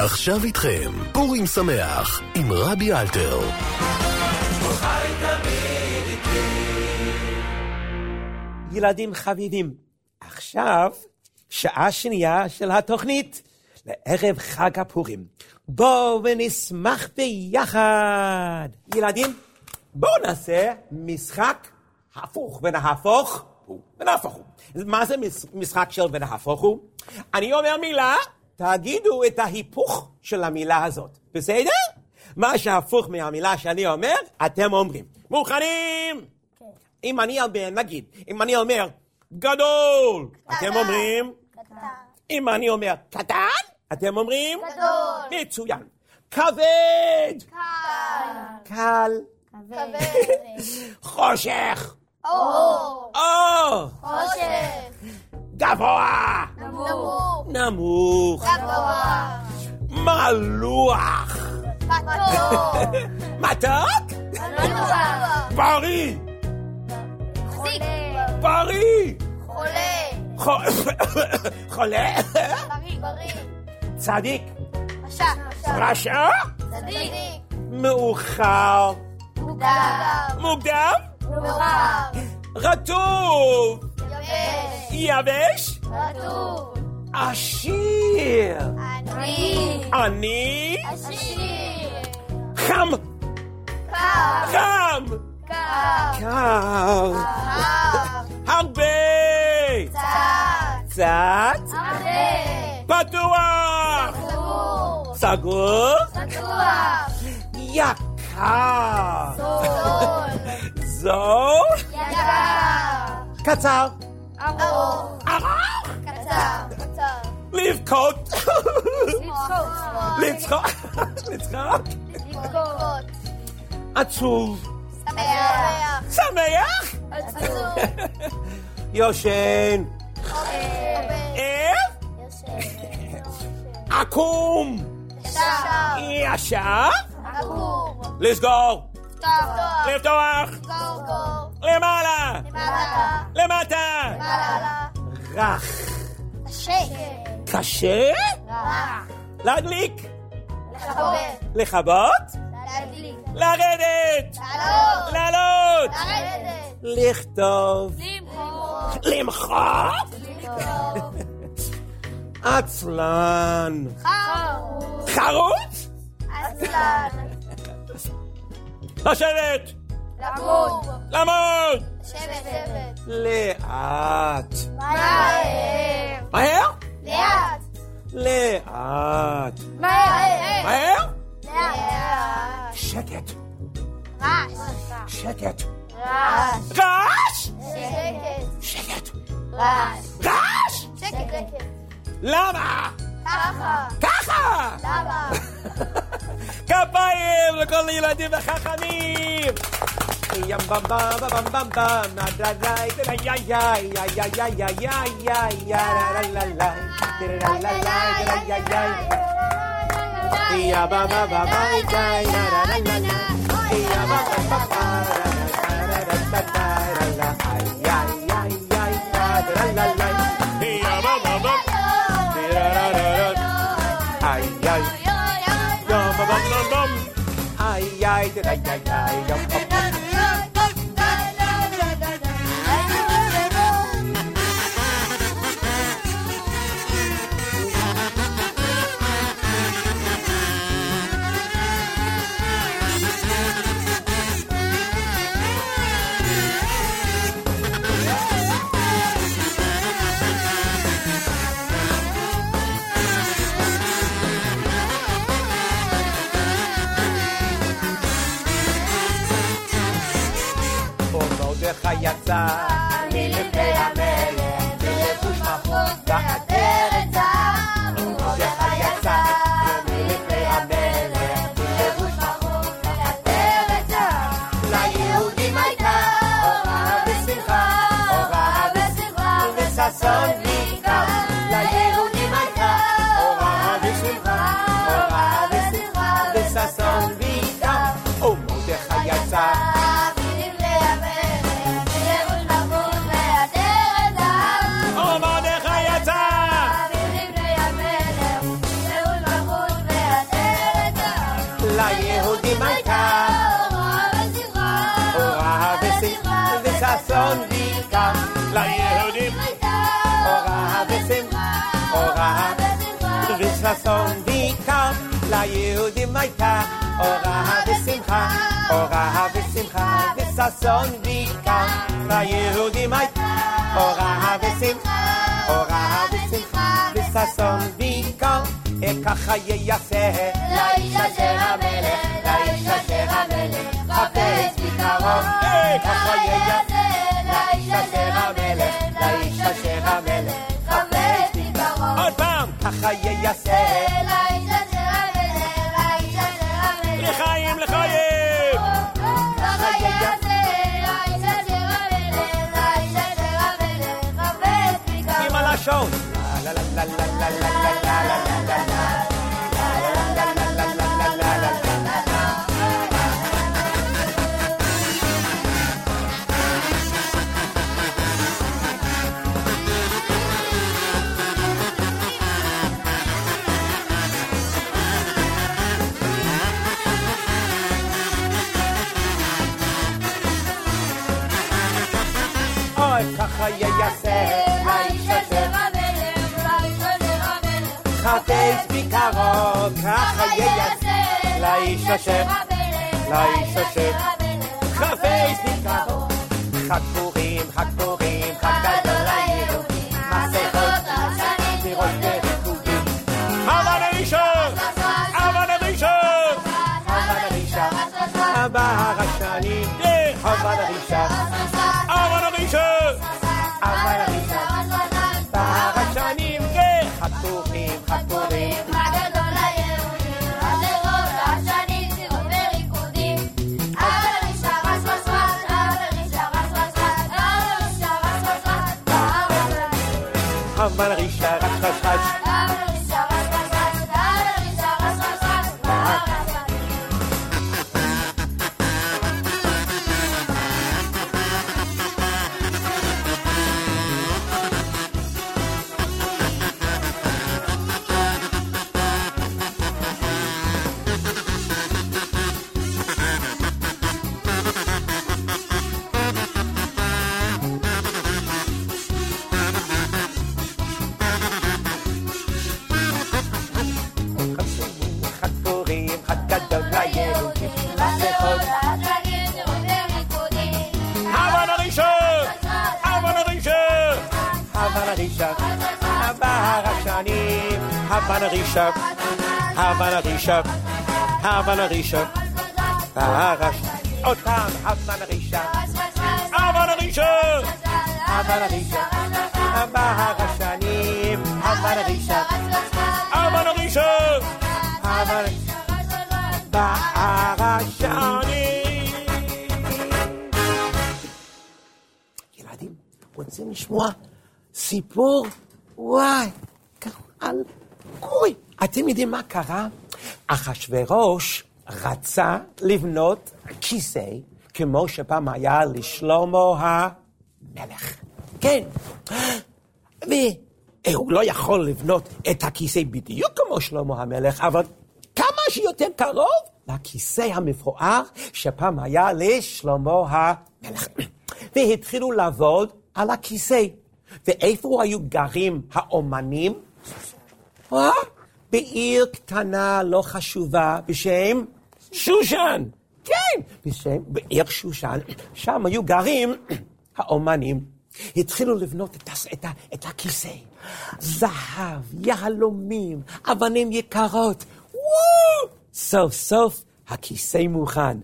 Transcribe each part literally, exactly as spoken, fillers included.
ועכשיו איתכם, פורים שמח עם רבי אלתר. ילדים חביבים, עכשיו שעה שנייה של התוכנית לערב חג הפורים. בואו ונשמח ביחד. ילדים, בואו נעשה משחק הפוך ונהפוך הוא ונהפוך הוא. מה זה משחק של ונהפוך הוא? אני אומר מילה, תגידו את ההיפוך של המילה הזאת. בסדר? מה שהפוך מהמילה שאני אומר, אתם אומרים. מוכנים? כן. אם אני אומר, נגיד, אם אני אומר גדול, אתם אומרים? קטן. אם אני אומר קטן, אתם אומרים? גדול. מצוין. כבד. קל. קל. כבד. חושך. אור. אור. חושך. גבוה. נמוך. נמוך. גבוה. מלוח. מתוק. מתוק? מלוח. בריא. חולה. בריא. חולה. חולה? בריא. בריא. צדיק. רשע. רשע? צדיק. מאוחר. מוקדם. מוקדם? מאוחר. רטוב. יבש. יבש? רטוב. עשיר. עני. עני? עשיר. חם. קר. חם. קר. קר. הרבה. קצת. קצת. הרבה. פתוח. סגור. סגור? סגור. יקר. זול. זול? יקר. קצר. ארוך. ארוך? קצר. קצר. לבכות. לצחוק. לצחוק. לצחוק. לבכות. עצוב. שמח. שמח? עצוב. יושן. ער? יושן. עקום. ישר. ישר? עקום. לסגור. לפתוח. לפתוח. לסגור. למעלה. למעלה. למטה. למעלה. רך. קשה. קשה? רך. להדליק. לכבות. לכבות? להדליק. לרדת. לעלות. לעלות. לרדת. לכתוב. למחוק. למחוק? לכתוב. עצלן. חרוץ. חרוץ? עצלן. לשבת. למות. למות. לשבת. לאט. מהר. מהר? לאט. לאט. מהר. מהר? לאט. שקט. רעש. שקט. רעש. רעש? שקט. שקט. רעש. רעש? שקט. למה? ככה. ככה? למה? כפיים לכל ילדים וחכמים. ים במ במ במ במ במ נדרדאי יא יא יא יא יא יא יא יא יא לה לה לה לה לה לה יא יא במ במ במ יא יא לה לה לה יא במ במ במ ay ay ay ay ay יצא מלפני המלך בלבוש מחוק ועטרת זהב. מרדכי יצא מלפני המלך בלבוש מחוק ועטרת זהב. ליהודים הייתה אורה ושמחה, אורה ושמחה וששון ויקר. ליהודים הייתה אורה ושמחה, אורה ושמחה וששון ויקר. ומרדכי יצא מלפני המלך דמייתא, אורה ושמחה, וששון ויקר, ליהודים, אורה ושמחה, אורה וששון ויקר, ליהודים הייתה, אורה ושמחה, אורה ושמחה, וששון ויקר, ליהודים הייתה, אורה ושמחה, אורה ושמחה, וששון ויקר, ככה ייעשה לאיש אשר המלך, לאיש אשר המלך, חפץ בקרוב, ככה ייעשה לאיש אשר המלך, לאיש אשר המלך, חפץ בקרוב, עוד פעם, ככה ייעשה לאיש אשר המלך, לאיש אשר המלך, לחיים לחיים, ככה ייעשה לאיש אשר המלך, לאיש אשר המלך, חפץ בקרוב, עם הלשון, לה לה לה לה לה לה לה לה לה לה ככה ייעשה לאיש אשר המלך, לאיש אשר המלך, חפץ בקרוב, ככה ייעשה לאיש אשר המלך, לאיש אשר המלך, חפץ בקרוב, חג פורים, חג פורים, חג גדול ליהודים, מסכות השנים, פירות וריקודים, הבה נרישה, הבה נרישה, הבה נרישה, הבה השנים, הבה נרישה, הבה נרישה, אבל הרישה, בהרשנים, חג פורים, חג פורים, חג גדול ליהודים, מסכות השנים, פירות וריקודים, אבל הרישה, רש רש רש, אבל הרישה, רש רש רש, אבל הרישה, רש רש רש, אבל הרישה, רש רש רש, אבל הרישה, רש רש רש, Havana Risha, Havana Risha, Havana Risha, Baharash, Otam, Havana Risha, Havana Risha, Havana Risha, Baharashanim, Havana Risha, Havana Risha, Havana Baharashanim. ילדים, רוצים לשמוע סיפור? וואי, על קורא. אתם יודעים מה קרה? אחשוורוש רצה לבנות כיסא כמו שפעם היה לשלמה המלך. כן. והוא לא יכול לבנות את הכיסא בדיוק כמו שלמה המלך, אבל כמה שיותר קרוב לכיסא המפואר שפעם היה לשלמה המלך. והתחילו לעבוד על הכיסא. ואיפה היו גרים האומנים? אה? בעיר קטנה לא חשובה בשם שושן. כן, בשם, בעיר שושן, שם היו גרים האומנים. התחילו לבנות את, את, את הכיסא. זהב, יהלומים, אבנים יקרות. וואו! סוף סוף הכיסא מוכן.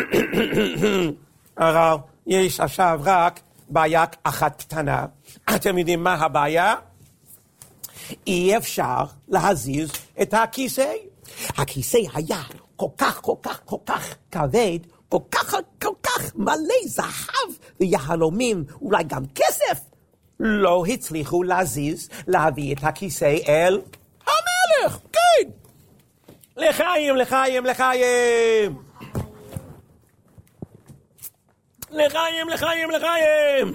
אבל יש עכשיו רק בעיה אחת קטנה. אתם יודעים מה הבעיה? אי אפשר להזיז את הכיסא. הכיסא היה כל כך, כל כך, כל כך כבד, כל כך, כל כך מלא זהב ויהלומים, אולי גם כסף. לא הצליחו להזיז, להביא את הכיסא אל המלך. כן. לחיים, לחיים, לחיים. לחיים, לחיים, לחיים.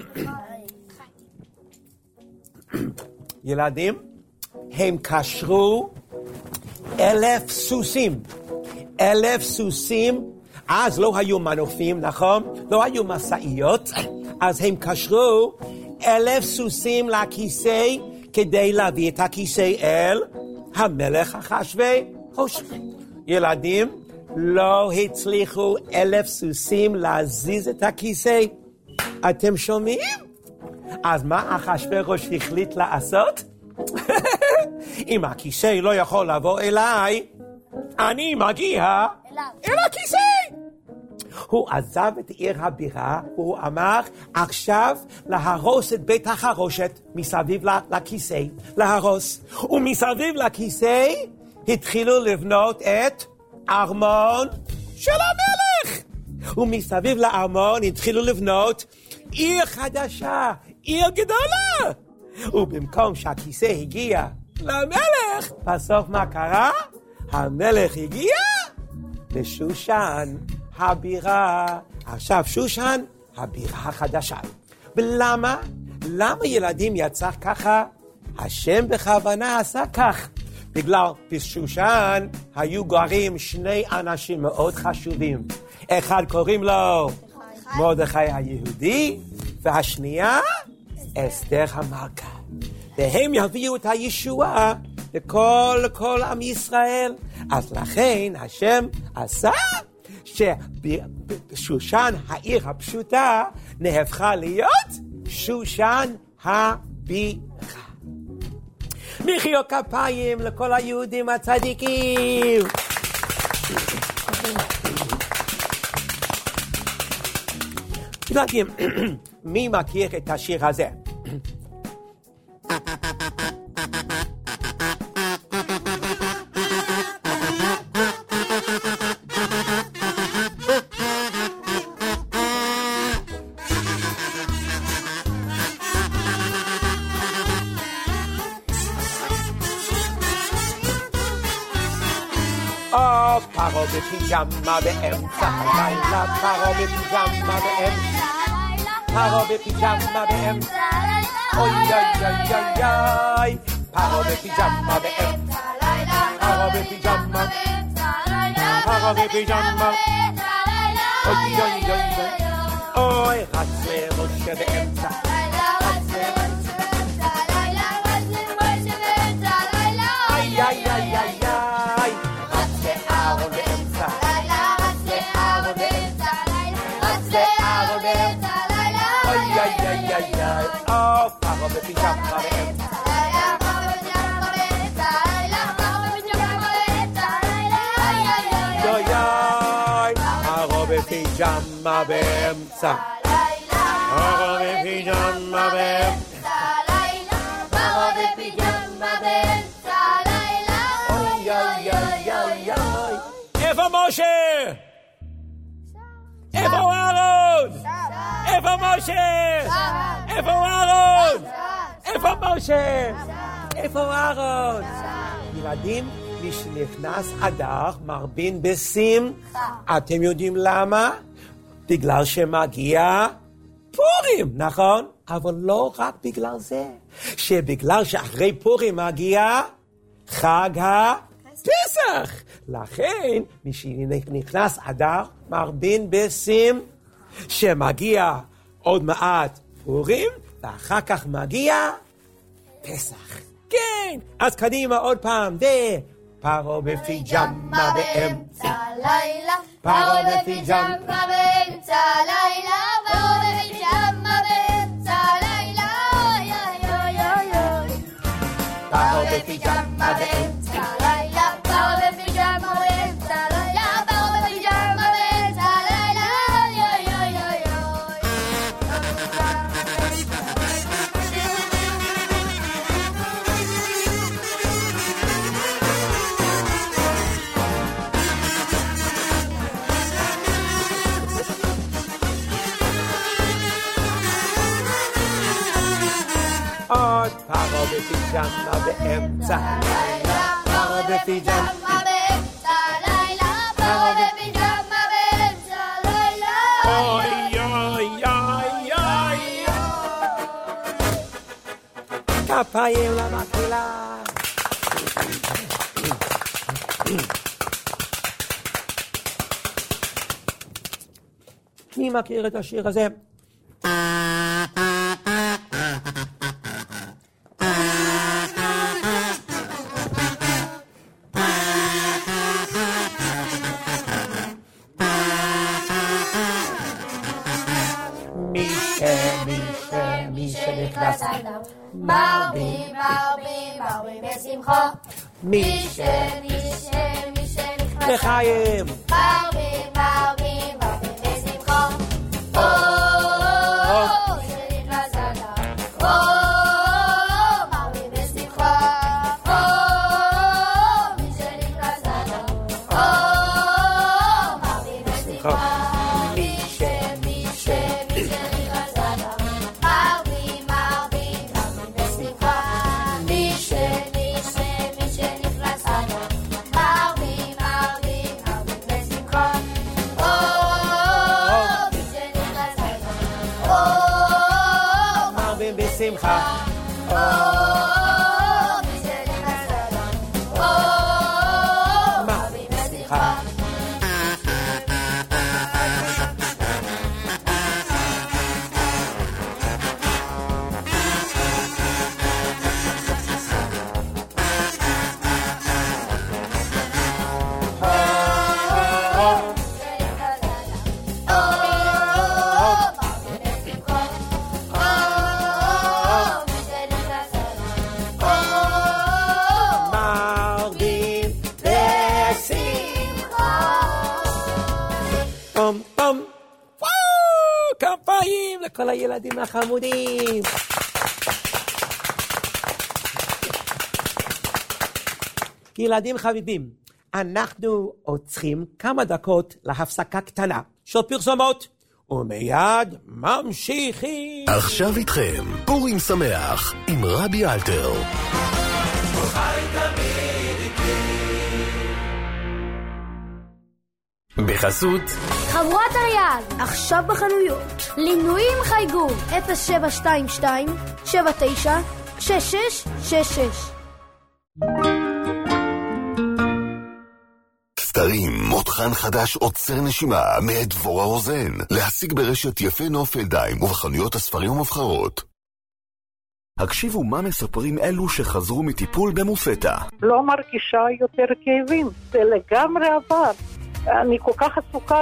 ילדים, הם קשרו אלף סוסים. אלף סוסים אז לא היו מנופים, נכון? לא היו מסעיות, אז הם קשרו אלף סוסים לכיסא כדי להביא את הכיסא אל המלך אחשוורוש. ילדים, לא הצליחו אלף סוסים להזיז את הכיסא. אתם שומעים? אז מה אחשוורוש החליט לעשות? אם הכיסא לא יכול לבוא אליי, אני מגיע אל הכיסא. הוא עזב את עיר הבירה, והוא אמר, עכשיו להרוס את בית החרושת מסביב לכיסא, להרוס. ומסביב לכיסא התחילו לבנות את ארמון של המלך. ומסביב לארמון התחילו לבנות עיר חדשה, עיר גדולה. ובמקום שהכיסא הגיע למלך, בסוף מה קרה? המלך הגיע לשושן הבירה. עכשיו שושן הבירה החדשה. ולמה? למה ילדים יצא ככה? השם בכוונה עשה כך. בגלל בשושן היו גרים שני אנשים מאוד חשובים. אחד קוראים לו מרדכי היהודי, והשנייה אסתר המלכה. והם יביאו את הישועה לכל, לכל עם ישראל. אז לכן השם עשה ששושן העיר הפשוטה נהפכה להיות שושן הבירה. מחיאות כפיים לכל היהודים הצדיקים. ילדים, מי מכיר את השיר הזה? פרו בפיג'מה באמצע הלילה, פרו בפיג'מה באמצע הלילה, פרו בפיג'מה באמצע הלילה, אוי אוי אוי אוי אוי, פרו בפיג'מה באמצע הלילה, פרו בפיג'מה באמצע הלילה, פרו בפיג'מה באמצע הלילה, אוי אוי אוי אוי, רץ למשה באמצע הלילה, רץ למשה באמצע הלילה, רץ למשה באמצע הלילה, אוי אוי אוי אוי Oh, paro בפיג'מה באמצע הלילה, פרו בפיג'מה באמצע הלילה, פרו בפיג'מה באמצע הלילה, יוי יוי, פרו בפיג'מה באמצע הלילה, פרו בפיג'מה באמצע הלילה, פרו בפיג'מה באמצע הלילה, אוי אוי אוי אוי אוי. איפה משה? איפה אהרון? איפה משה? איפה אהרון? איפה משה? איפה אהרון? ילדים, מי שנכנס אדר מרבין בשמחה. אתם יודעים למה? בגלל שמגיע פורים, נכון? אבל לא רק בגלל זה. שבגלל שאחרי פורים מגיע חג הפסח. לכן, מי שנכנס אדר מרבין בשמחה. שמגיע עוד מעט פורים, ואחר כך מגיע פסח. כן, אז קדימה עוד פעם, דה, פרו בפיג'מה באמצע הלילה, פרו בפיג'מה באמצע הלילה, פרו בפיג'מה באמצע הלילה, אוי אוי אוי אוי, פרו בפיג'מה באמצע הלילה, פרו בפיג'מה באמצע הלילה, פרו בפיג'מה באמצע הלילה, אוי אוי אוי אוי אוי. עוד פרו בפיג'מה באמצע הלילה, פרו בפיג'מה באמצע הלילה, פרו בפיג'מה באמצע הלילה, אוי אוי אוי אוי. כפיים למקהלה. מי מכיר את השיר הזה? מי ש... מי ש... מי שנכנס... ברבי, ברבי, ברבי בשמחו. מי ש... מי ש... מי שנכנס... לחיים! ברבי, ברבי, ברבי בשמחו. או, מי שנכנס אדם. או, ברבי בשמחו. או, מי שנכנס אדם. או, ברבי בשמחו. מי ש... מי ש... מי שנכנס אדם. ברבי, ברבי, ברבי בשמחו. מי ש... מי ש... מי שנכנס אדם. ברבי, ברבי, ברבי בשמחו. או, מי שנכנס אדם. או, מרבים בשמחה. או, מי שנכנס אדם. או, ברבי בשמחה. מרבים בשמחה. פום פום. וואו! כפיים לכל הילדים החמודים. ילדים חביבים, אנחנו עוצרים כמה דקות להפסקה קטנה של פרסומות, ומיד ממשיכים. עכשיו איתכם, פורים שמח עם רבי אלתר. בחסות חבורת אריאל, עכשיו בחנויות. לינויים חייגו אפס שבע שתיים שתיים שבע תשע שש שש שש שש. סתרים, מותחן חדש עוצר נשימה מאת דבורה רוזן. להשיג ברשת יפה נוף אלדיים ובחנויות הספרים המובחרות. הקשיבו מה מספרים אלו שחזרו מטיפול במופתא. לא מרגישה יותר כאבים, זה לגמרי עבר. אני כל כך עסוקה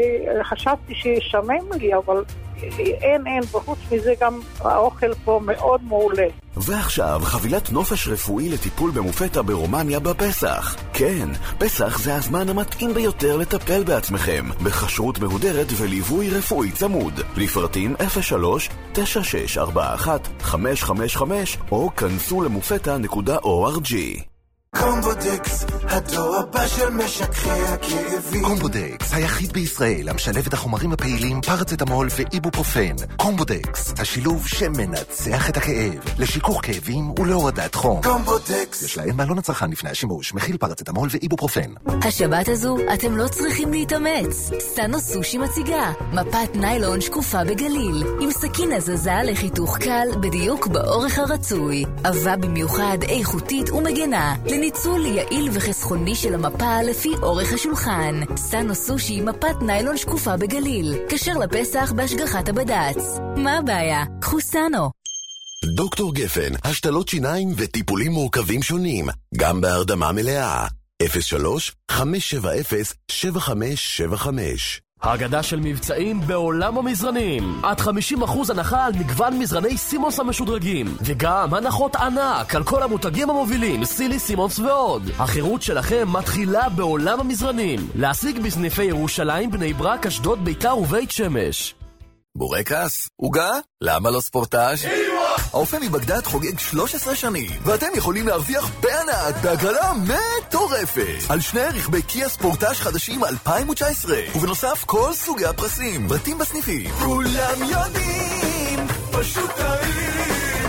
שחשבתי שישמם לי, אבל אין, אין, וחוץ מזה גם האוכל פה מאוד מעולה. ועכשיו חבילת נופש רפואי לטיפול במופתא ברומניה בפסח. כן, פסח זה הזמן המתאים ביותר לטפל בעצמכם, בכשרות מהודרת וליווי רפואי צמוד. לפרטים אפס שלוש תשע שש ארבע אחת חמש חמש חמש או כנסו למופתא נקודה או אר ג'י. קומבודקס, הדור הבא של משככי הכאבים. קומבודקס, היחיד בישראל המשלב את החומרים הפעילים פרצטמול ואיבופרופן. קומבודקס, השילוב שמנצח את הכאב, לשיכוך כאבים ולהורדת חום. קומבודקס. יש להם מעלון הצרכן לפני השימוש, מכיל פרצטמול ואיבופרופן. השבת הזו אתם לא צריכים להתאמץ. סאנו סושי מציגה מפת ניילון שקופה בגליל, עם סכין הזזה לחיתוך קל בדיוק באורך הרצוי. עבה במיוחד איכותית ומגנה, לניצול יעיל וחסכוני של המפה לפי אורך השולחן. סאנו סושי מפת ניילון שקופה בגליל, כשר לפסח בהשגחת הבד"ץ. מה הבעיה? קחו סאנו. דוקטור גפן, השתלות שיניים וטיפולים מורכבים שונים, גם בהרדמה מלאה. אפס שלוש חמש שבע אפס שבע חמש שבע חמש. האגדה של מבצעים בעולם המזרנים. עד חמישים אחוז הנחה על מגוון מזרני סימונס המשודרגים, וגם הנחות ענק על כל המותגים המובילים, סילי, סימונס ועוד. החירות שלכם מתחילה בעולם המזרנים. להשיג בסניפי ירושלים, בני ברק, אשדוד, ביתר ובית שמש. בורקס? עוגה? למה לא ספורטאז'? האופה מבגדד חוגג שלוש עשרה שנים, ואתם יכולים להרוויח בענק בהגרלה מטורפת על שני רכבי קיה ספורטאז' חדשים אלפיים תשע עשרה, ובנוסף כל סוגי הפרסים, פרטים בסניפים. כולם יודעים, פשוט טעים,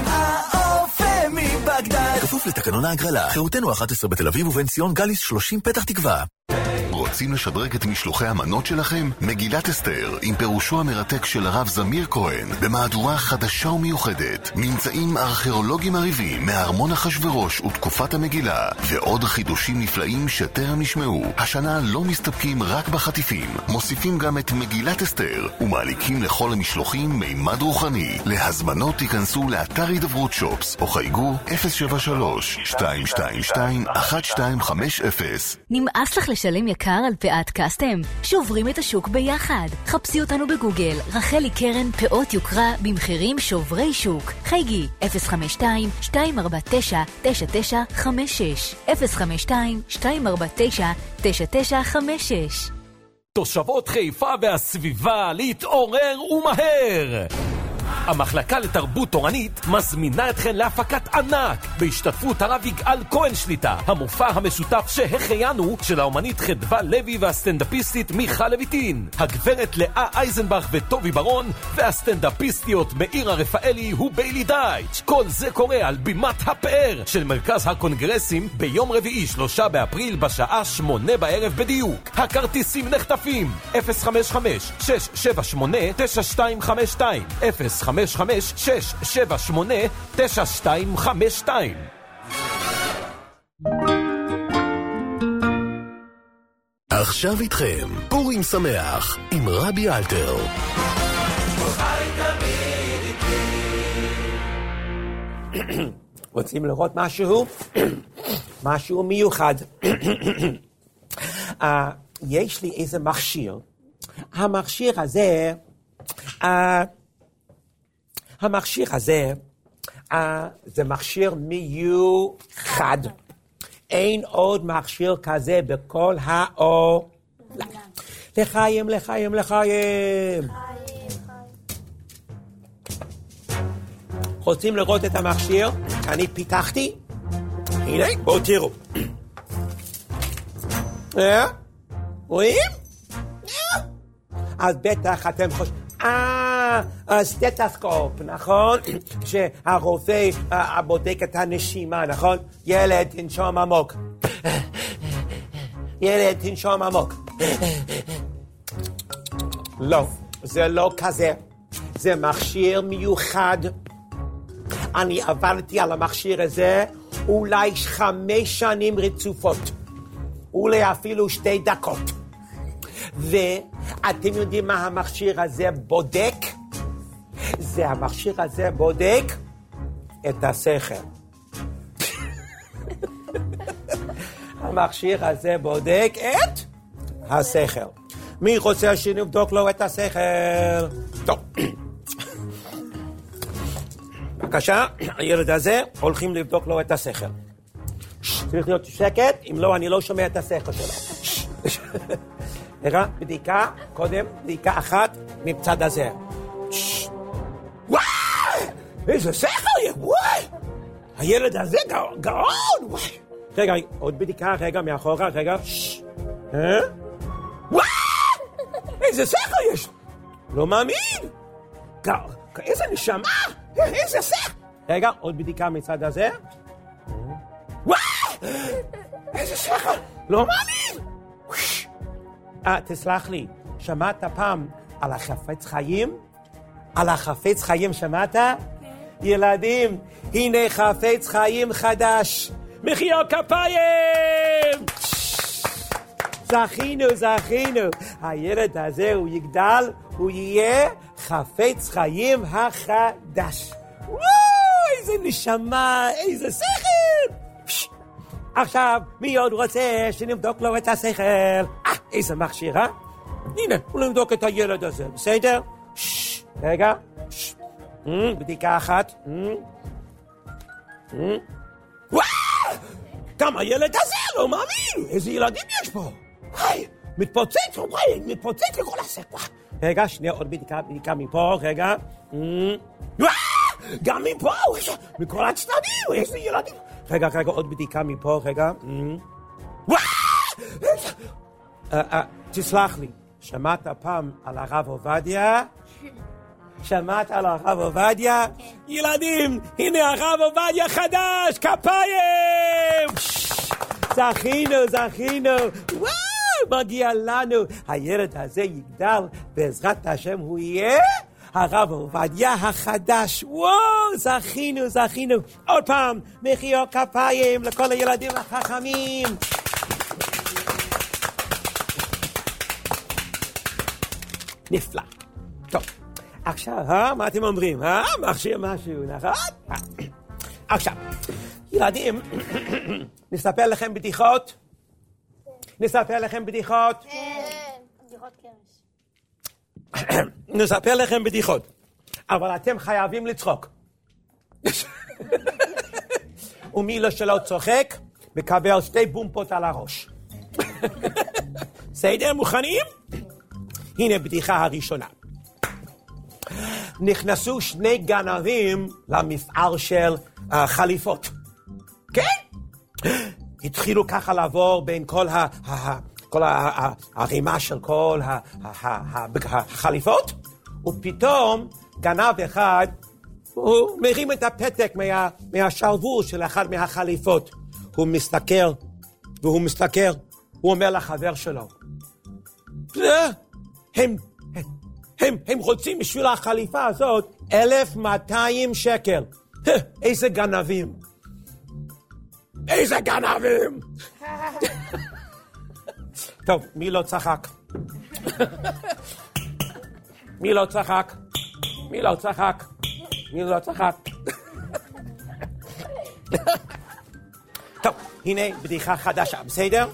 האופה מבגדד. כפוף לתקנון ההגרלה. חירותנו אחת עשרה בתל אביב ובן ציון גליס שלושים פתח תקווה. רוצים לשדרג את משלוחי המנות שלכם? מגילת אסתר, עם פירושו המרתק של הרב זמיר כהן, במהדורה חדשה ומיוחדת, ממצאים ארכיאולוגיים מרהיבים מארמון אחשוורוש ותקופת המגילה, ועוד חידושים נפלאים שטרם נשמעו. השנה לא מסתפקים רק בחטיפים, מוסיפים גם את מגילת אסתר, ומעליקים לכל המשלוחים מימד רוחני. להזמנות תיכנסו לאתר הידברות שופס, או חייגו אפס שבע שלוש שתיים שתיים שתיים אחת שתיים חמש אפס. נמאס לך לשלם יקר על פאת קסטם? שוברים את השוק ביחד. חפשי אותנו בגוגל, רחלי קרן פאות יוקרה במחירים שוברי שוק. חייגי אפס חמש שתיים שתיים ארבע תשע תשע תשע חמש שש אפס חמש שתיים שתיים ארבע תשע תשע תשע חמש שש. תושבות חיפה והסביבה להתעורר ומהר! המחלקה לתרבות תורנית מזמינה אתכן להפקת ענק בהשתתפות הרב יגאל כהן שליטה, המופע המשותף שהחיינו של האומנית חדווה לוי והסטנדאפיסטית מיכל לויטין, הגברת לאה אייזנבך וטובי ברון, והסטנדאפיסטיות מאירה רפאלי וביילי דייץ'. כל זה קורה על בימת הפאר של מרכז הקונגרסים ביום רביעי שלושה באפריל בשעה שמונה בערב בדיוק. הכרטיסים נחטפים. אפס חמש חמש שש שבע שמונה תשע שתיים חמש שתיים אפס חמש חמש שש שבע שמונה תשע שתיים חמש שתיים. עכשיו איתכם פורים שמח עם רבי אלתר. רוצים לראות משהו? משהו מיוחד. יש לי איזה מכשיר. המכשיר הזה המכשיר הזה, uh, זה מכשיר מיוחד. אין עוד מכשיר כזה בכל העולם. לחיים, לחיים, לחיים. רוצים לראות את המכשיר? אני פיתחתי. הנה, בואו תראו. רואים? אז בטח אתם חושבים. אה, סטטוסקופ, נכון? שהרופא בודק את הנשימה, נכון? ילד, תנשום עמוק. ילד, תנשום עמוק. לא, זה לא כזה. זה מכשיר מיוחד. אני עבדתי על המכשיר הזה אולי חמש שנים רצופות. אולי אפילו שתי דקות. ואתם יודעים מה המכשיר הזה בודק? זה המכשיר הזה בודק את השכל. המכשיר הזה בודק את השכל. מי רוצה שנבדוק לו את השכל? טוב. בבקשה, הילד הזה הולכים לבדוק לו את השכל. צריך להיות שקט, אם לא אני לא שומע את השכל שלו. רגע, בדיקה, קודם, בדיקה אחת מצד הזה. וואי! איזה שכל יש, וואי! הילד הזה גאון, וואי! רגע, עוד בדיקה, רגע, מאחורה, רגע. וואי! איזה שכל יש! לא מאמין! איזה נשמה! איזה שכל! רגע, עוד בדיקה מצד הזה. וואי! איזה שכל! לא מאמין! אה, תסלח לי, שמעת פעם על החפץ חיים? על החפץ חיים שמעת? ילדים, הנה חפץ חיים חדש. מחיאות כפיים! זכינו, זכינו. הילד הזה הוא יגדל, הוא יהיה חפץ חיים החדש. וואו, איזה נשמה, איזה שכל! עכשיו, מי עוד רוצה שנבדוק לו את השכל? אה, איזה מכשיר, אה? הנה, הוא נבדוק את הילד הזה, בסדר? ששש, רגע. ששש. בדיקה אחת. וואו! גם הילד הזה לא מאמין! איזה ילדים יש פה? וואי, מתפוצץ, וואי, מתפוצץ לכל השכל. רגע, שנייה, עוד בדיקה, בדיקה מפה, רגע. וואו! גם מפה, מכל הצדדים, איזה ילדים. רגע, רגע, עוד בדיקה מפה, רגע. וואו! תסלח לי, שמעת פעם על הרב עובדיה? שמעת על הרב עובדיה? ילדים, הנה הרב עובדיה חדש, כפיים! זכינו, זכינו. וואו! מגיע לנו. הילד הזה יגדל, בעזרת השם הוא יהיה הרב עובדיה החדש. וואו, זכינו, זכינו. עוד פעם, מחיאות כפיים לכל הילדים החכמים. נפלא. טוב, עכשיו, אה? מה אתם אומרים? אה? מכשיר משהו, נכון? עכשיו, ילדים, נספר לכם בדיחות? נספר לכם בדיחות? כן. בדיחות קרש. נספר לכם בדיחות, אבל אתם חייבים לצחוק. ומי לא שלא צוחק, מקבל שתי בומפות על הראש. בסדר, מוכנים? הנה בדיחה הראשונה. נכנסו שני גנבים למפעל של uh, חליפות. כן? התחילו ככה לעבור בין כל ה... ה כל הרימה של כל החליפות, ופתאום גנב אחד, הוא מרים את הפתק מהשרוול של אחד מהחליפות. הוא מסתכל, והוא מסתכל, הוא אומר לחבר שלו, הם, הם, הם רוצים בשביל החליפה הזאת אלף מאתיים שקל. איזה גנבים. איזה גנבים. טוב, מי לא צחק? מי לא צחק? מי לא צחק? מי לא צחק? טוב, הנה בדיחה חדשה, בסדר?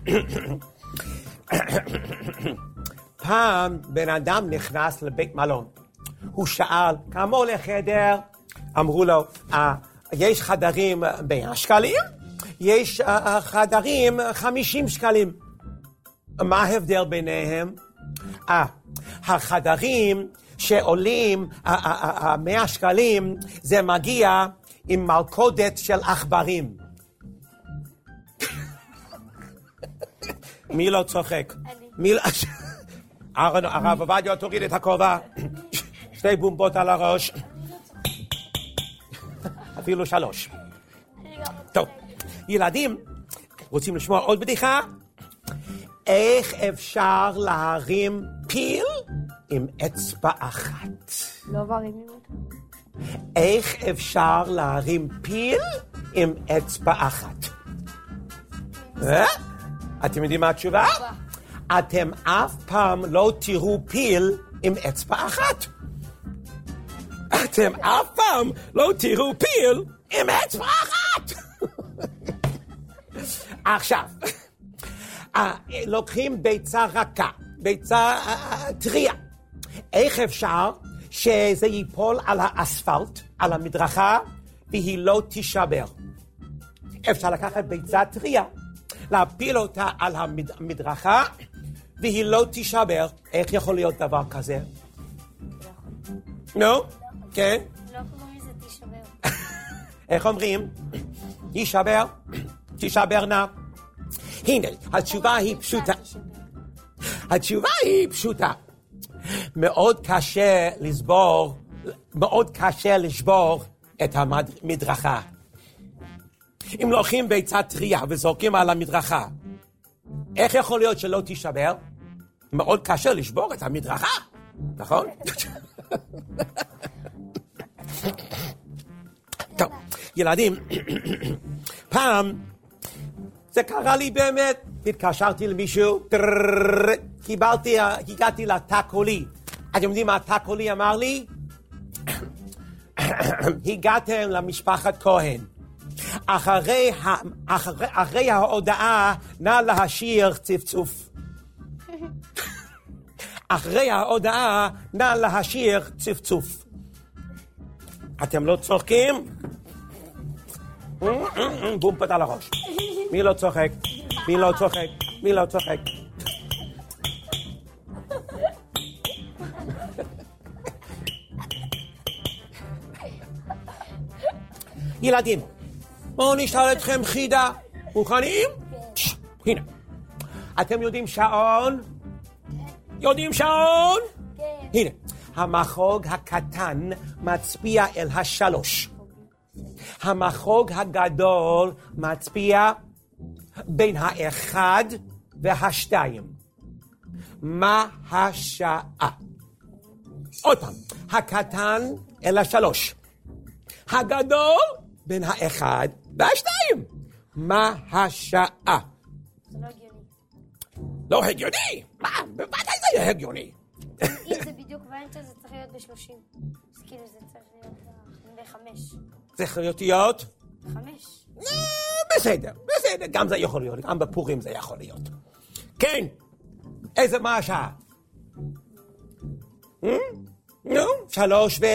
פעם בן אדם נכנס לבית מלון. הוא שאל, כמה עולה חדר? אמרו לו, יש חדרים מאה שקלים? יש חדרים חמישים שקלים. מה ההבדל ביניהם? אה, החדרים שעולים מאה שקלים, זה מגיע עם מלכודת של עכברים. מי לא צוחק? מי לא... הרב עובדיה, תוריד את הכובע. שתי בומבות על הראש. אפילו שלוש. טוב, ילדים, רוצים לשמוע עוד בדיחה? איך אפשר להרים פיל עם אצבע אחת? לא מרימים אותו. איך אפשר להרים פיל עם אצבע אחת? אה? אתם יודעים מה התשובה? אתם אף פעם לא תראו פיל עם אצבע אחת. אתם אף פעם לא תראו פיל עם אצבע אחת. עכשיו, לוקחים ביצה רכה, ביצה טריה. איך אפשר שזה ייפול על האספלט, על המדרכה, והיא לא תישבר? אפשר לקחת ביצה טריה, להפיל אותה על המדרכה, והיא לא תישבר. איך יכול להיות דבר כזה? נו? כן? לא קוראים לזה תישבר. איך אומרים? תישבר? תישבר נא. הנה, התשובה היא פשוטה. התשובה היא פשוטה. מאוד קשה לסבור, מאוד קשה לשבור את המדרכה. אם לוקחים ביצה טריה וזורקים על המדרכה, איך יכול להיות שלא תישבר? מאוד קשה לשבור את המדרכה, נכון? טוב, ילדים, פעם זה קרה לי באמת, התקשרתי למישהו, קיבלתי, הגעתי לתא קולי. אתם יודעים מה התא קולי אמר לי? הגעתם למשפחת כהן. אחרי, אחרי, אחרי ההודעה, נא להשאיר צפצוף. אחרי ההודעה, נא להשאיר צפצוף. אתם לא צוחקים? בומפת על הראש. מי לא צוחק? מי לא צוחק? מי לא צוחק? ילדים, בואו נשאל אתכם חידה. מוכנים? הנה. אתם יודעים שעון? יודעים שעון? כן. הנה. המחוג הקטן מצביע אל השלוש. המחוג הגדול מצביע בין האחד והשתיים. מה השעה? עוד פעם, הקטן אל השלוש. הגדול בין האחד והשתיים. מה השעה? זה לא הגיוני. לא הגיוני? מה? בוודאי זה יהיה הגיוני. אם זה בדיוק באמצע, זה צריך להיות בשלושים. אז כאילו זה צריך להיות בחמש. צריך להיות? חמש. בסדר, בסדר, גם זה יכול להיות, גם בפורים זה יכול להיות. כן, איזה מה השעה? נו, שלוש ו...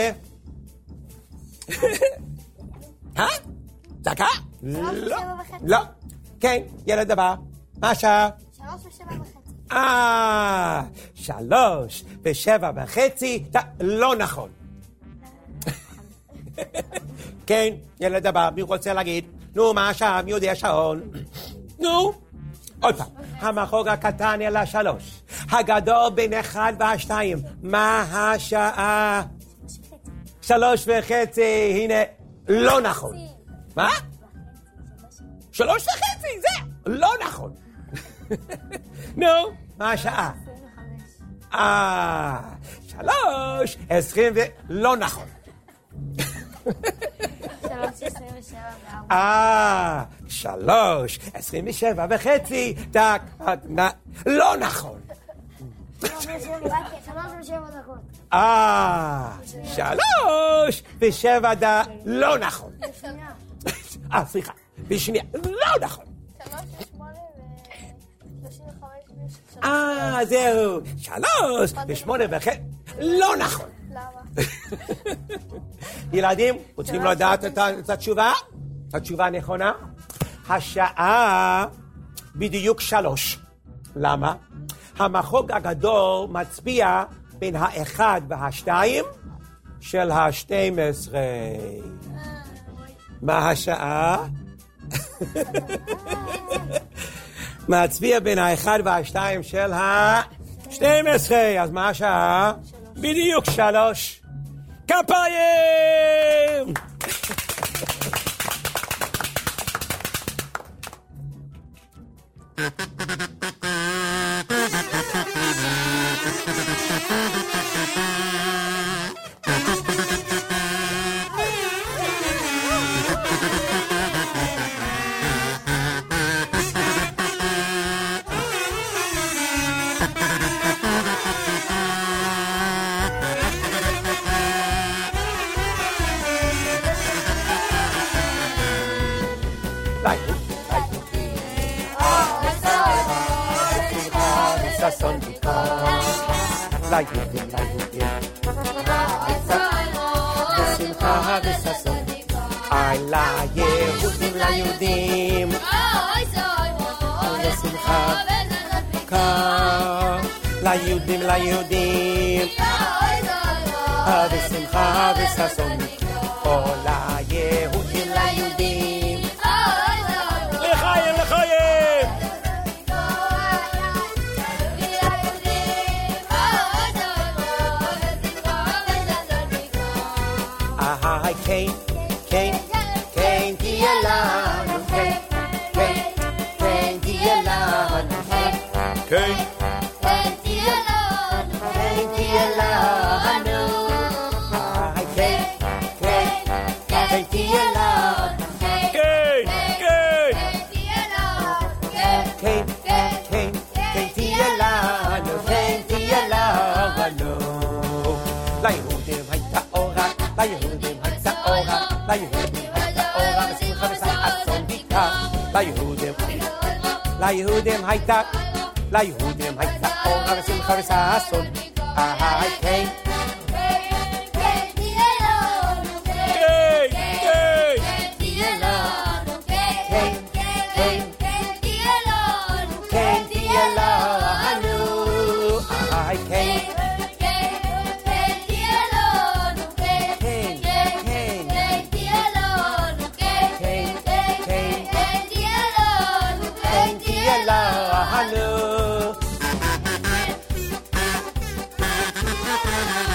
אה? דקה? לא, לא. כן, ילד הבא, מה השעה? שלוש ושבע וחצי. אה, שלוש ושבע וחצי, לא נכון. כן, ילד הבא, מי רוצה להגיד? נו, מה השעה? מי יודע שעון? נו, עוד פעם. המחוג הקטן אל השלוש. הגדול בין אחד והשתיים. מה השעה? שלוש וחצי, הנה, לא נכון. מה? שלוש וחצי, זה לא נכון. נו, מה השעה? אה, שלוש, עשרים ו... לא נכון. שלוש, עשרים ושבע וארבע. אה, שלוש, עשרים ושבע וחצי, דק, לא נכון. שלוש ושבע דקות. אה, שלוש ושבע ד... לא נכון. אה, סליחה, בשנייה, לא נכון. שלוש ושמונה ושלושים וחמש. אה, זהו, שלוש ושמונה וחצי, לא נכון. למה? ילדים, רוצים לדעת את התשובה? התשובה נכונה? השעה בדיוק שלוש. למה? המחוג הגדול מצביע בין האחד והשתיים של השתים עשרה. מה השעה? מצביע בין האחד והשתיים של השתים עשרה. אז מה השעה? בדיוק שלוש. כפיים! ליהודים, ליהודים, בשמחה וששון. אי ליהודים, ליהודים, בשמחה וקר. ליהודים, ליהודים, בשמחה וששון. כל היהודים, ליהודים, לחיים, לחיים. Cain, Cain, Cain, Dielano, Cain, Cain, Cain, Dielano, Cain, Cain, Cain, Dielano, Cain, Dielano, Cain, Cain, Cain, Dielano, Cain, Cain, Cain, Cain, Cain, Dielano, Cain, Dielano. ליהודים הייתה אורה, ליהודים הייתה אורה, ליהודים הייתה אורה, בשמחה וששון בעיקר. ליהודים, ליהודים הייתה, ליהודים הייתה אורה, בשמחה וששון. איי, כן. Hello.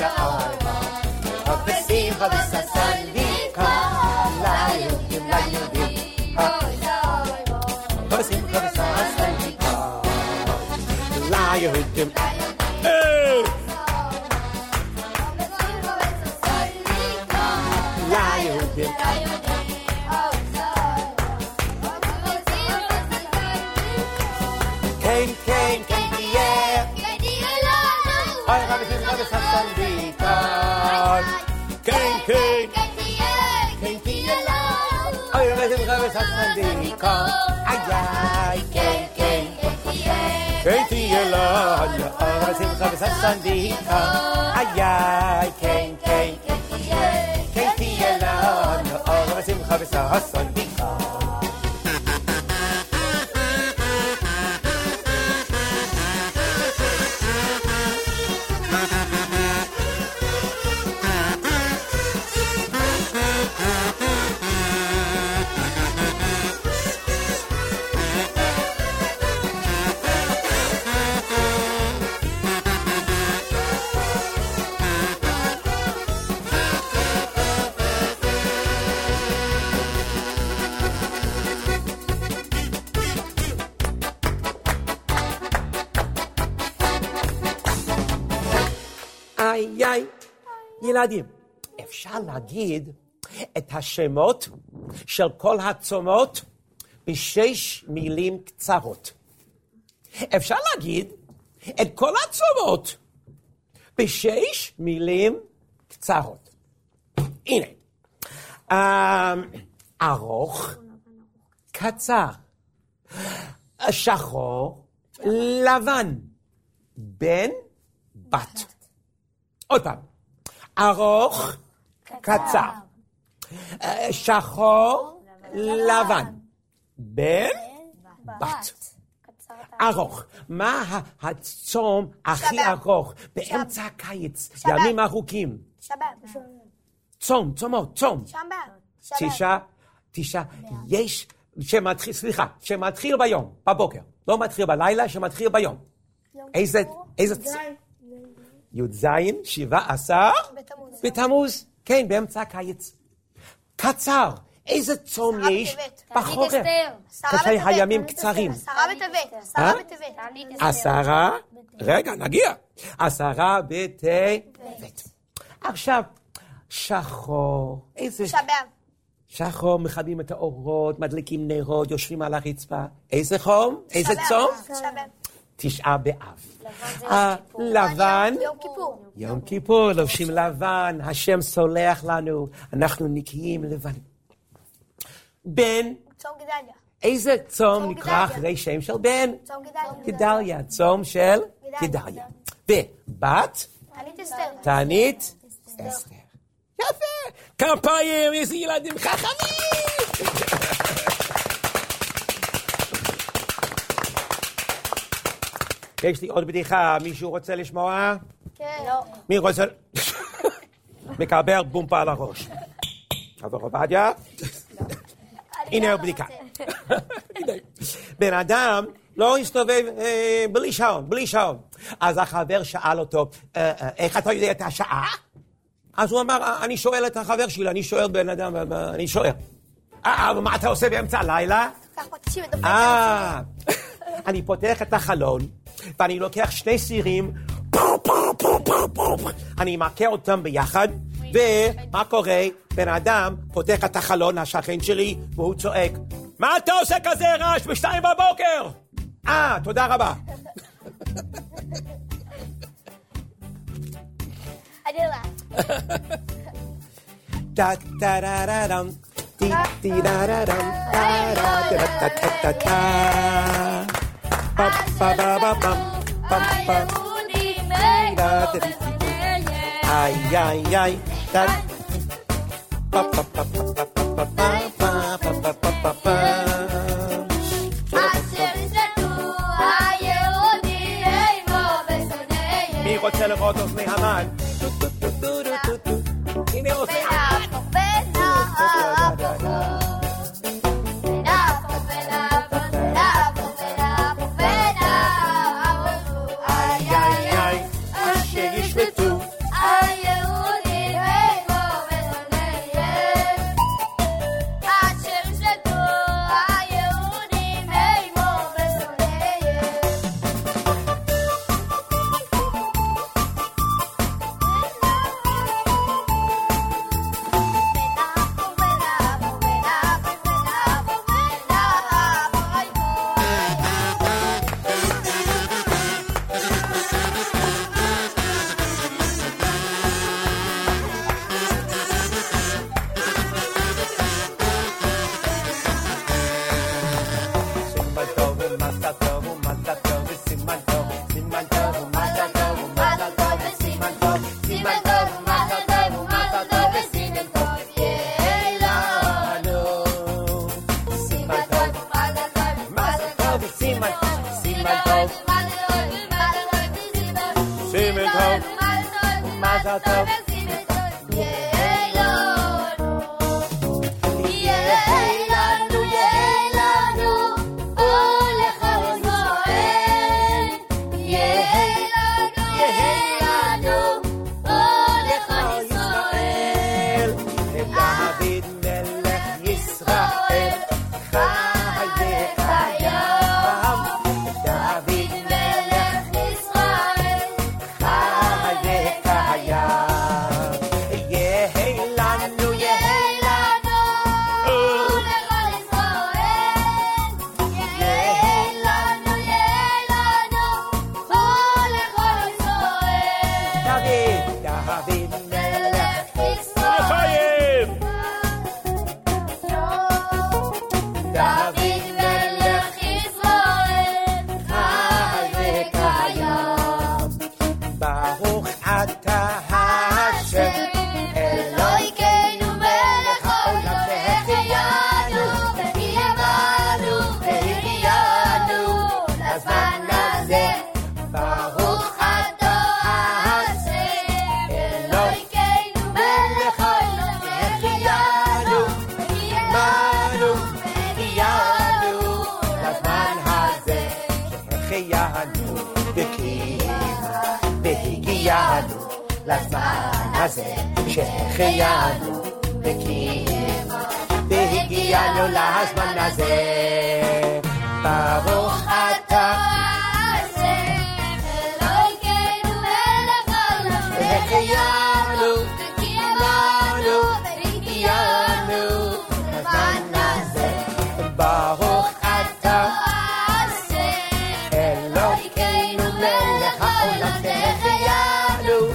אויבו, בשמחה וששון ויקר, ליהודים, ליהודים, בשמחה וששון ויקר, ליהודים, היי! ליהודים, כן, כן, כן תהיה, אוי רבי שמחה וששון ויקר, כן, כן, כן תהיה לנו, אוי רבי שמחה וששון ויקר, איי איי, כן, כן, כן תהיה לנו, אוי רבי שמחה וששון ויקר, איי איי, כן, כן, כן תהיה לנו, אוי רבי שמחה וששון ויקר. איי איי, ילדים, אפשר להגיד את השמות של כל הצומות בשש מילים קצרות. אפשר להגיד את כל הצומות בשש מילים קצרות. הנה, ארוך, קצר, שחור, לבן, בן, בת. עוד פעם, ארוך, קצר, שחור, לבן, בן, בת. ארוך. מה הצום הכי ארוך באמצע הקיץ? ימים ארוכים. שבת. צום, צומות, צום. שבת. תשעה, תשעה. יש, שמתחיל, סליחה, שמתחיל ביום, בבוקר. לא מתחיל בלילה, שמתחיל ביום. איזה, איזה... י"ז, שבעה עשר, בתמוז, כן, באמצע הקיץ. קצר, איזה צום יש בחורף? כתבי הימים קצרים. עשרה בטבת, עשרה בטבת. עשרה, רגע, נגיע. עשרה בטבת. עכשיו, שחור, איזה... שבת. שחור, מכבים את האורות, מדליקים נרות, יושבים על הרצפה. איזה חום? איזה צום? שבת. תשעה באב. לבן, יום כיפור. יום כיפור, לובשים לבן, השם סולח לנו, אנחנו נקיים לבן. בן, צום גדליה. איזה צום נקרא אחרי שם של בן? צום גדליה. גדליה, צום של גדליה. ובת, תענית אסתר. תענית אסתר. יפה, כפיים, איזה ילדים חכמים. יש לי עוד בדיחה, מישהו רוצה לשמוע? כן. לא. מי רוצה? מקבל בומפה על הראש. עבר עובדיה? הנה הבדיקה. בן אדם לא הסתובב בלי שעון, בלי שעון. אז החבר שאל אותו, איך אתה יודע את השעה? אז הוא אמר, אני שואל את החבר שלי, אני שואל בן אדם, אני שואל. אה, מה אתה עושה באמצע הלילה? אה, אני פותח את החלון, ואני לוקח שני סירים, אני מכה אותם ביחד, ומה קורה? בן אדם פותח את החלון, השכן שלי, והוא צועק, מה אתה עושה כזה רעש בשתיים בבוקר? אה, תודה רבה. אני לא. טה טה טה טה טה טי טי טה טה טה טה טה טה טה פה פה פה פה פה פה איי איי איי טה פה פה פה פה פה פה פה פה פה פה מי רוצה לראות אוזני המן? הנה אוזני המן. איי איי איי, שישמטו. איי מזל טוב. לזמן הזה שהחיינו וקיימה והגיענו לזמן הזה ברוך אתה אלוהינו מלך העולם שהחיינו וקיימנו והגיענו לזמן הזה ברוך אתה אלוהינו מלך העולם שהחיינו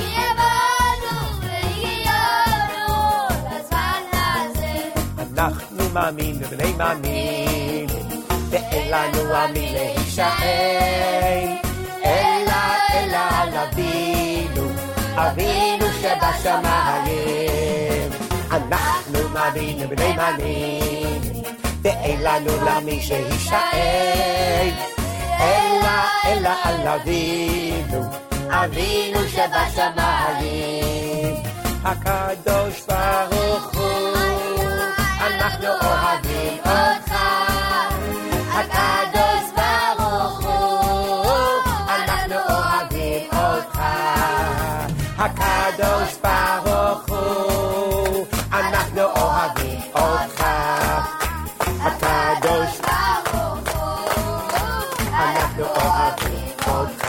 אנחנו מאמין ובני מאמין ואין לנו עמי להישאל אלא אלא על אבינו אבינו שבשמיים אנחנו מאמין ובני מאמין ואין לנו למי שהישאל אלא אלא על אבינו אבינו שבשמיים הקדוש ברוך הוא אנחנו אוהבים אותך הקדוש ברוך הוא אנחנו אוהבים אותך הקדוש ברוך הוא אנחנו אוהבים אותך הקדוש ברוך הוא אנחנו אוהבים אותך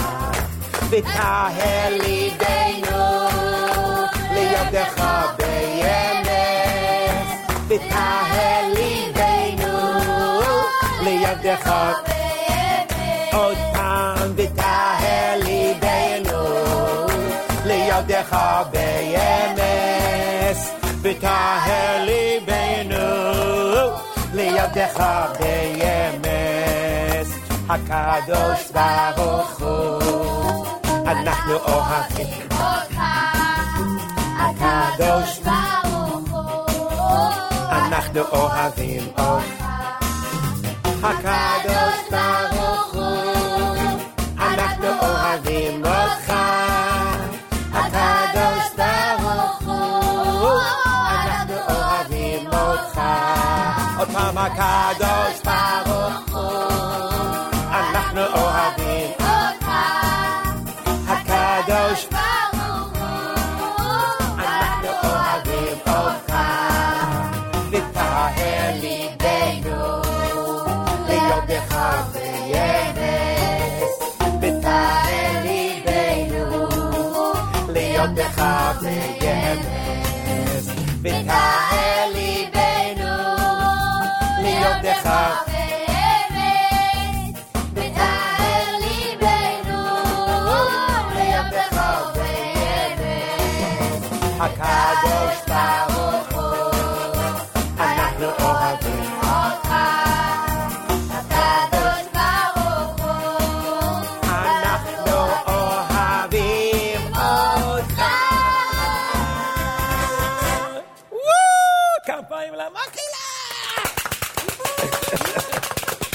ותהל ליבנו לידך בימס ותהל ליבנו לידך עוד פעם ותהל ליבנו לידך בימס ותהל ליבנו לידך בימס הקדוש ברוך הוא אנחנו אוהבים אותך הקדוש ברוך הוא אנחנו אוהבים אותך הקדוש ברוך הוא אנחנו אוהבים אותך הקדוש ברוך הוא אנחנו אוהבים אותך עוד פעם הקדוש ברוך הוא אנחנו אוהבים אותך הקדוש ברוך הוא אנחנו אוהבים אותך ותהל ליבנו לידך בימס ותהל ליבנו לידך בימס ותהל ליבנו לידך בימס ותהל ליבנו לידך בימס הקדוש ברוך הוא אנחנו אוהבים אותך הקדוש ברוך הוא אנחנו אוהבים אותך וואו כפיים למקהלה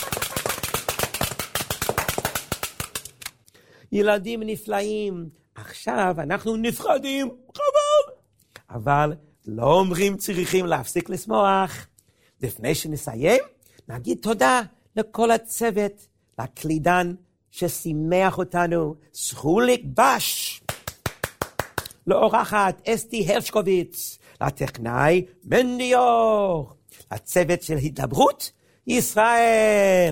ילדים נפלאים, עכשיו עכשיו אנחנו נפרדים, חבל. אבל לא אומרים צריכים להפסיק לשמוח. לפני שנסיים, נגיד תודה לכל הצוות, לקלידן ששימח אותנו, סחוליק בש, לאורחת אסתי הרשקוביץ, לטכנאי מנדיור, לצוות של התדברות ישראל,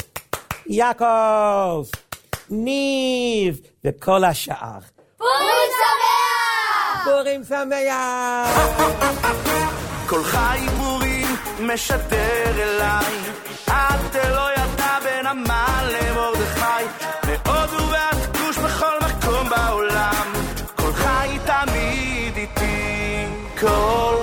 יעקב, ניב וכל השאר. פורים שמח! פורים שמח! כל חי פורים משדר אליי, את לא ידע בין המן למרדכי, מהודו ועד כוש בכל מקום בעולם, כל חי תמיד איתי, כל